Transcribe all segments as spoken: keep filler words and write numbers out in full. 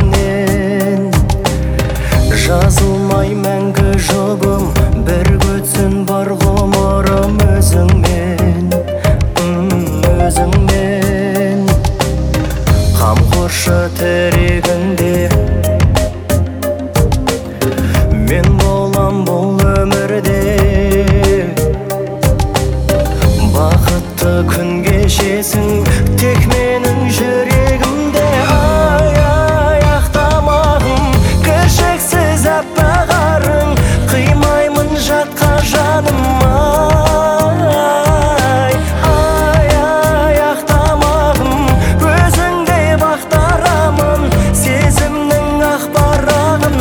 өзіңнен. Жазылмай мәңгі жұбым, бір көтсін бар ғұмырым өзіңмен, өзіңмен. Қамқоршы тірегіңде мен болам бұл өмірде. Бақытты күн кешесің тек менің жүрегімде. Ай, ай, ақтамағым кіршіксіз аппақ арың, қимаймын жатқа жаным. Ай, ай, ай, ақтамағым өзіңдей бақтарамын, сезімнің ақ парағын.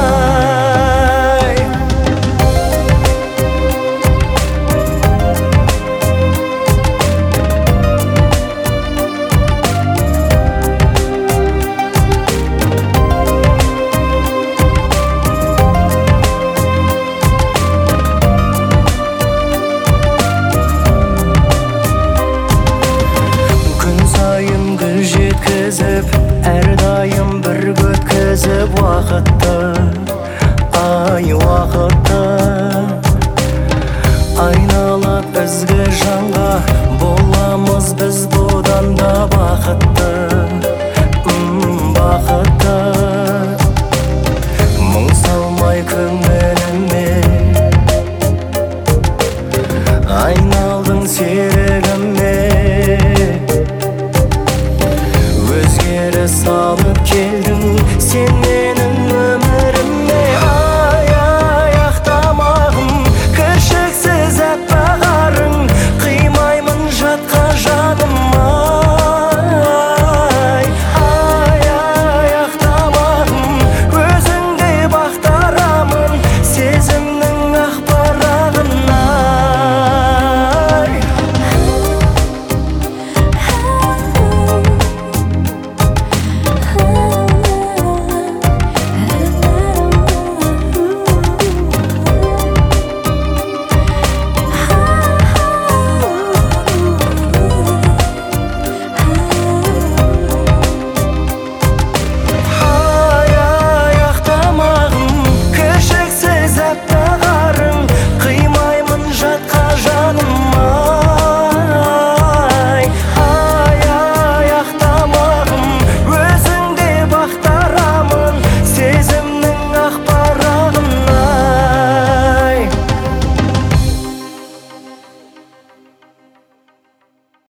Әрдайым бір өткізіп уақытты, ай уақытты. Айналып ізгі жанға боламыз біз бұдан да бақытты, бақытты. Мұң салмай көңіліме айналдың серігіме. Өзгері салып келдің сен